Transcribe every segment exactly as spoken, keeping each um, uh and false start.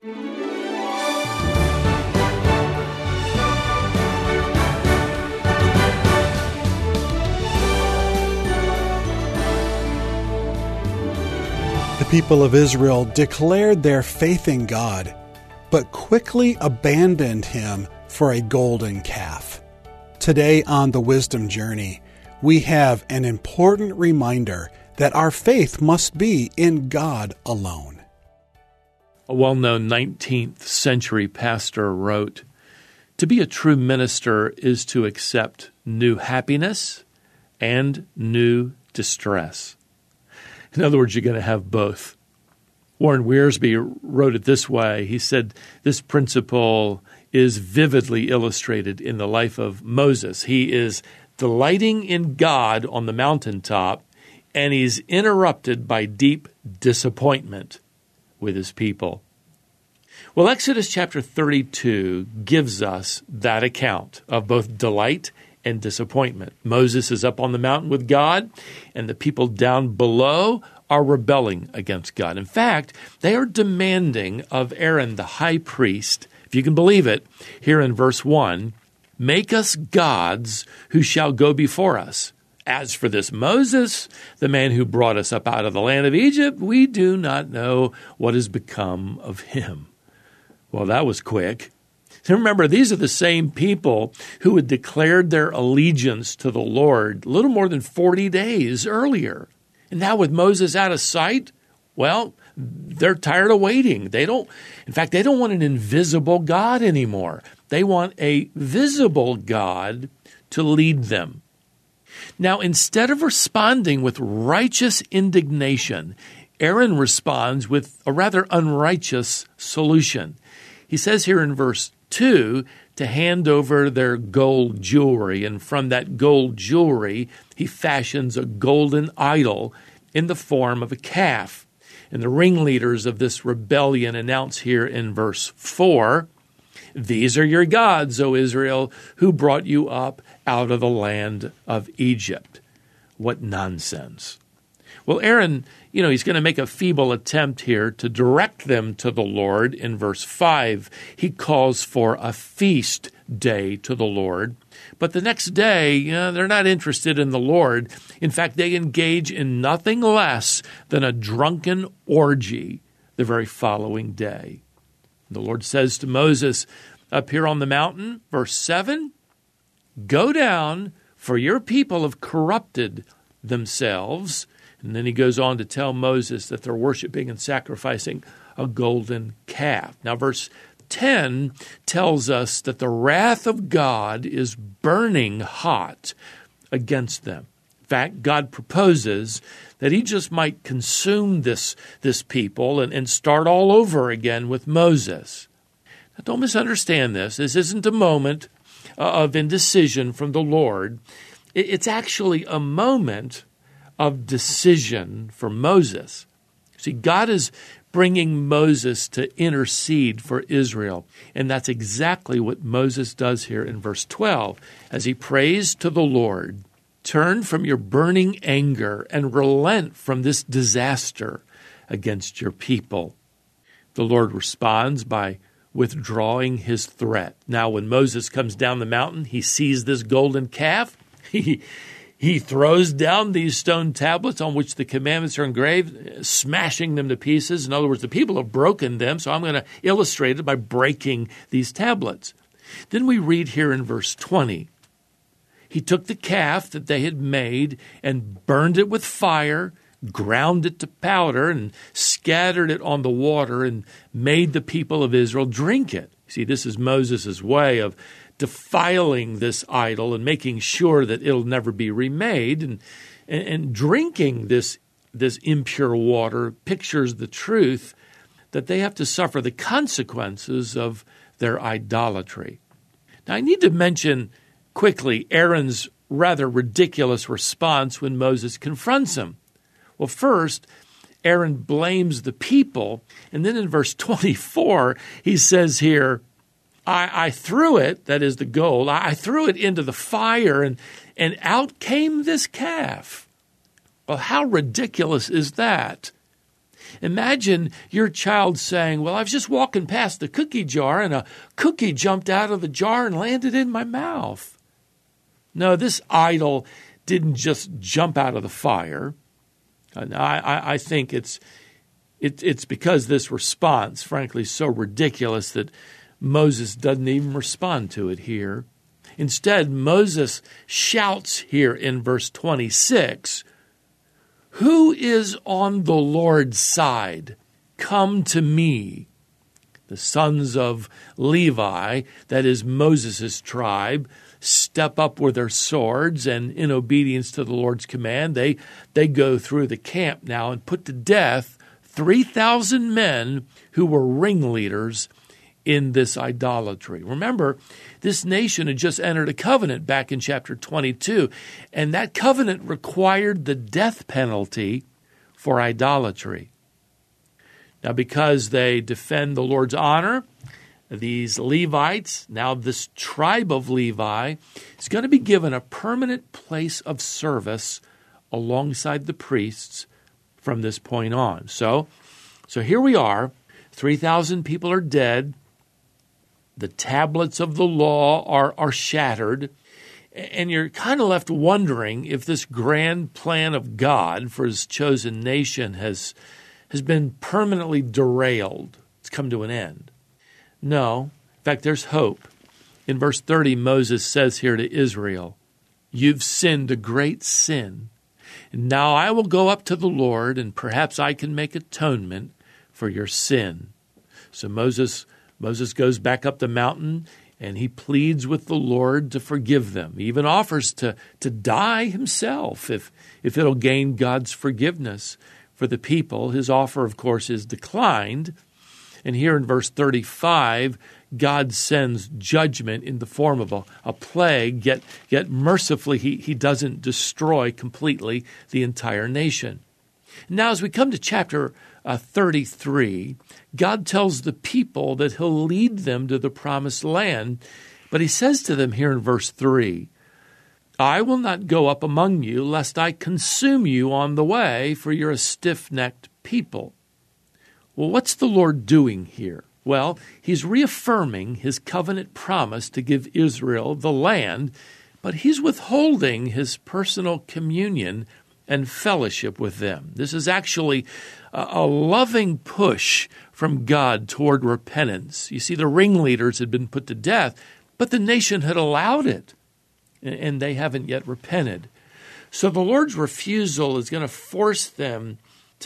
The people of Israel declared their faith in God, but quickly abandoned Him for a golden calf. Today on the Wisdom Journey, we have an important reminder that our faith must be in God alone. A well-known nineteenth century pastor wrote, "To be a true minister is to accept new happiness and new distress." In other words, you're going to have both. Warren Wiersbe wrote it this way. He said, this principle is vividly illustrated in the life of Moses. He is delighting in God on the mountaintop, and he's interrupted by deep disappointment with his people. Well, Exodus chapter thirty-two gives us that account of both delight and disappointment. Moses is up on the mountain with God, and the people down below are rebelling against God. In fact, they are demanding of Aaron, the high priest, if you can believe it, here in verse one, "Make us gods who shall go before us. As for this Moses, the man who brought us up out of the land of Egypt, we do not know what has become of him." Well, that was quick. Remember, these are the same people who had declared their allegiance to the Lord a little more than forty days earlier. And now with Moses out of sight, well, they're tired of waiting. They don't, in fact, they don't want an invisible God anymore. They want a visible God to lead them. Now, instead of responding with righteous indignation, Aaron responds with a rather unrighteous solution. He says here in verse two, to hand over their gold jewelry, and from that gold jewelry, he fashions a golden idol in the form of a calf. And the ringleaders of this rebellion announce here in verse four, "These are your gods, O Israel, who brought you up out of the land of Egypt." What nonsense. Well, Aaron, you know, he's going to make a feeble attempt here to direct them to the Lord. In verse five, he calls for a feast day to the Lord. But the next day, you know, they're not interested in the Lord. In fact, they engage in nothing less than a drunken orgy the very following day. The Lord says to Moses up here on the mountain, verse seven, "Go down, for your people have corrupted themselves." And then he goes on to tell Moses that they're worshiping and sacrificing a golden calf. Now, verse ten tells us that the wrath of God is burning hot against them. In fact, God proposes that he just might consume this, this people and, and start all over again with Moses. Now, don't misunderstand this. This isn't a moment of indecision from the Lord. It's actually a moment of decision for Moses. See, God is bringing Moses to intercede for Israel, and that's exactly what Moses does here in verse twelve. As he prays to the Lord, "Turn from your burning anger and relent from this disaster against your people." The Lord responds by withdrawing his threat. Now, when Moses comes down the mountain, he sees this golden calf. He He throws down these stone tablets on which the commandments are engraved, smashing them to pieces. In other words, the people have broken them, so I'm going to illustrate it by breaking these tablets. Then we read here in verse twenty, "He took the calf that they had made and burned it with fire, ground it to powder, and scattered it on the water, and made the people of Israel drink it." See, this is Moses' way of defiling this idol and making sure that it'll never be remade. And, and, and drinking this, this impure water pictures the truth that they have to suffer the consequences of their idolatry. Now, I need to mention quickly Aaron's rather ridiculous response when Moses confronts him. Well, first, Aaron blames the people, and then in verse twenty-four, he says here, I, I threw it, that is the gold, I threw it into the fire, and, and out came this calf. Well, how ridiculous is that? Imagine your child saying, well, I was just walking past the cookie jar and a cookie jumped out of the jar and landed in my mouth. No, this idol didn't just jump out of the fire. And I, I, I think it's it, it's because this response, frankly, is so ridiculous that Moses doesn't even respond to it here. Instead, Moses shouts here in verse twenty-six, "Who is on the Lord's side? Come to me." The sons of Levi, that is Moses' tribe, step up with their swords, and in obedience to the Lord's command, they, they go through the camp now and put to death three thousand men who were ringleaders in this idolatry. Remember, this nation had just entered a covenant back in chapter twenty-two, and that covenant required the death penalty for idolatry. Now, because they defend the Lord's honor, these Levites, now this tribe of Levi, is going to be given a permanent place of service alongside the priests from this point on. So, so here we are. three thousand people are dead. The tablets of the law are, are shattered. And you're kind of left wondering if this grand plan of God for his chosen nation has, has been permanently derailed. It's come to an end. No. In fact, there's hope. In verse thirty, Moses says here to Israel, "You've sinned a great sin. And now I will go up to the Lord, and perhaps I can make atonement for your sin." So Moses Moses goes back up the mountain, and he pleads with the Lord to forgive them. He even offers to, to die himself if, if it'll gain God's forgiveness for the people. His offer, of course, is declined. And here in verse thirty-five, God sends judgment in the form of a, a plague, yet, yet mercifully he, he doesn't destroy completely the entire nation. Now, as we come to chapter uh, thirty-three, God tells the people that he'll lead them to the promised land, but he says to them here in verse three, "I will not go up among you, lest I consume you on the way, for you're a stiff-necked people." Well, what's the Lord doing here? Well, he's reaffirming his covenant promise to give Israel the land, but he's withholding his personal communion and fellowship with them. This is actually a, a loving push from God toward repentance. You see, the ringleaders had been put to death, but the nation had allowed it, and they haven't yet repented. So the Lord's refusal is going to force them to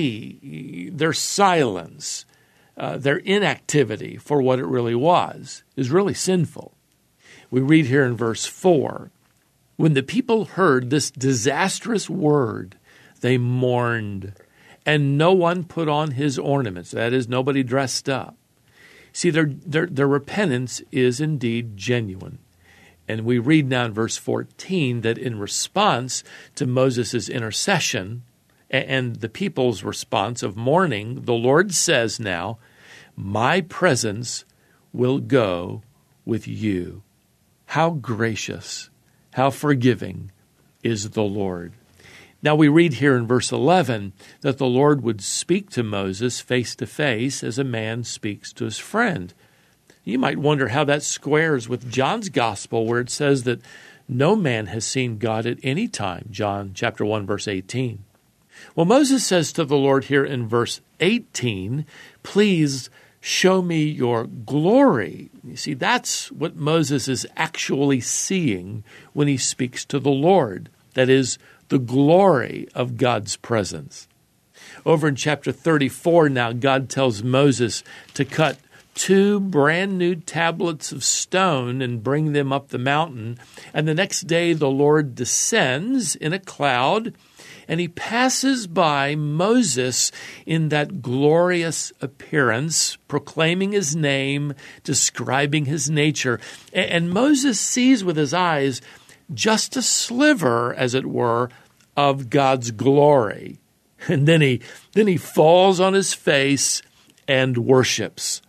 see their silence, uh, their inactivity for what it really was, is really sinful. We read here in verse four, "When the people heard this disastrous word, they mourned, and no one put on his ornaments." That is, nobody dressed up. See, their, their, their repentance is indeed genuine. And we read now in verse fourteen that in response to Moses' intercession and the people's response of mourning, the Lord says now, "My presence will go with you." How gracious, how forgiving is the Lord. Now we read here in verse eleven that the Lord would speak to Moses face to face as a man speaks to his friend. You might wonder how that squares with John's gospel, where it says that no man has seen God at any time, John chapter one, verse eighteen. Well, Moses says to the Lord here in verse eighteen, "Please show me your glory." You see, that's what Moses is actually seeing when he speaks to the Lord. That is, the glory of God's presence. Over in chapter thirty-four now, God tells Moses to cut two brand new tablets of stone and bring them up the mountain. And the next day the Lord descends in a cloud, and he passes by Moses in that glorious appearance, proclaiming his name, describing his nature. And Moses sees with his eyes just a sliver, as it were, of God's glory. And then he, then he falls on his face and worships.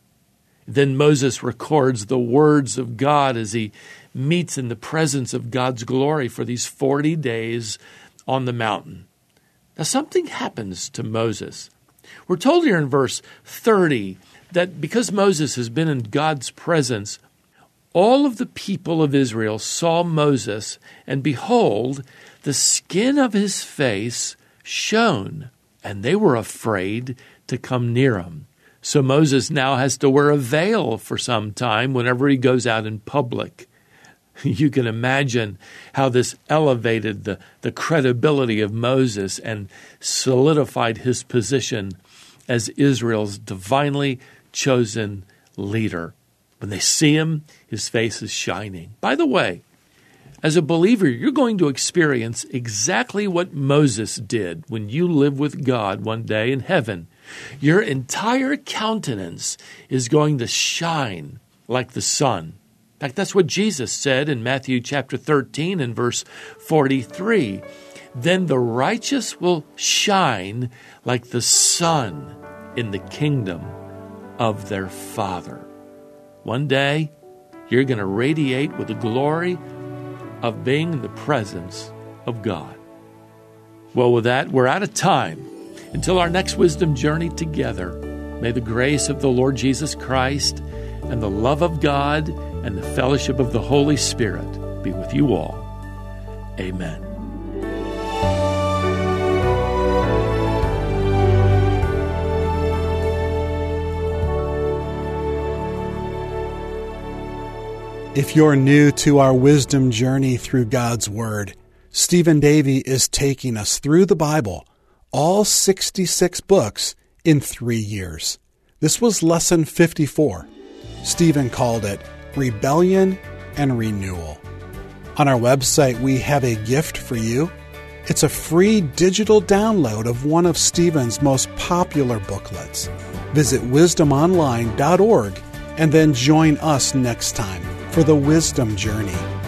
Then Moses records the words of God as he meets in the presence of God's glory for these forty days on the mountain. Now, something happens to Moses. We're told here in verse thirty that because Moses has been in God's presence, all of the people of Israel saw Moses, and behold, the skin of his face shone, and they were afraid to come near him. So Moses now has to wear a veil for some time whenever he goes out in public. You can imagine how this elevated the, the credibility of Moses and solidified his position as Israel's divinely chosen leader. When they see him, his face is shining. By the way, as a believer, you're going to experience exactly what Moses did when you live with God one day in heaven. Your entire countenance is going to shine like the sun. In fact, that's what Jesus said in Matthew chapter thirteen and verse forty-three. Then the righteous will shine like the sun in the kingdom of their Father. One day, you're going to radiate with the glory of being in the presence of God. Well, with that, we're out of time. Until our next wisdom journey together, may the grace of the Lord Jesus Christ and the love of God and the fellowship of the Holy Spirit be with you all. Amen. If you're new to our wisdom journey through God's Word, Stephen Davey is taking us through the Bible, all sixty-six books, in three years. This was lesson fifty-four. Stephen called it Rebellion and Renewal. On our website, we have a gift for you. It's a free digital download of one of Stephen's most popular booklets. Visit wisdom online dot org and then join us next time for the Wisdom Journey.